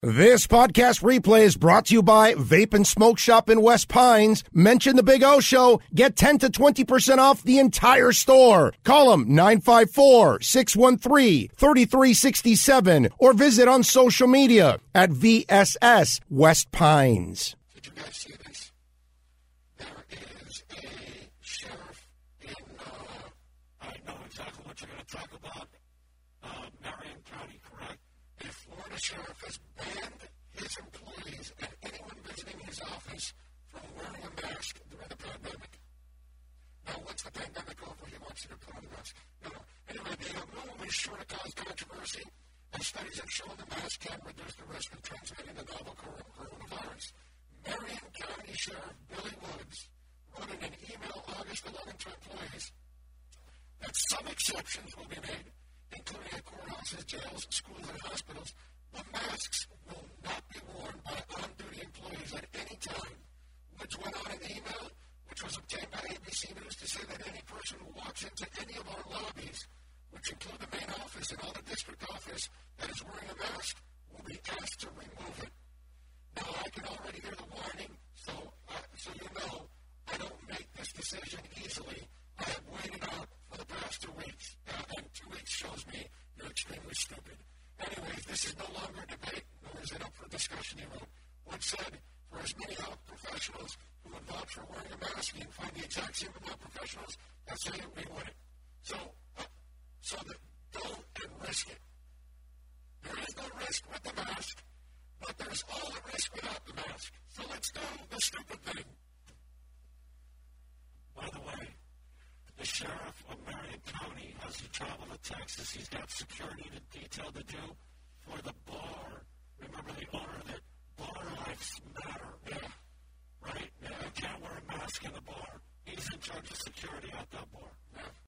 This podcast replay is brought to you by Vape and Smoke Shop in West Pines. Mention the Big O Show. Get 10 to 20% off the entire store. Call them 954-613-3367 or visit on social media at VSS West Pines. Did you guys see this? There is a sheriff in, I know exactly what you're going to talk about, Marion County, correct? A Florida sheriff has banned his employees and anyone visiting his office from wearing a mask during the pandemic. Now, what's the pandemic over? He wants you to put on a mask. No. Anyway, the move is sure to cause controversy, as studies have shown the mask can reduce the risk of transmitting the novel coronavirus. Marion County Sheriff Billy Woods wrote in an email August 11 to employees that some exceptions will be made, including at courthouses, jails, schools, and hospitals. The masks will not be worn by on-duty employees at any time. Woods went on in the email, which was obtained by ABC News, to say that any person who walks into any of our lobbies, which include the main office and all the district office, that is wearing a mask, will be asked to remove it. Now, I can already hear the warning, so you know I don't make this decision easily. I have waited out for the past 2 weeks, and 2 weeks shows me you're extremely stupid. Anyways, this is no longer a debate, nor is it up for discussion, he wrote. Woods said, for as many health professionals who would vouch for wearing a mask, you can find the exact same amount of professionals that say we wouldn't. So don't risk it. There is no risk with the mask, but there's all the risk without the mask. So let's do the stupid thing. By the way, the sheriff of Marion County has to travel to Texas. He's got security detail to do for the bar. Remember the owner that Bar Lives Matter? Yeah. Right? Yeah. You can't wear a mask in the bar. He's in charge of security at that bar. Yeah.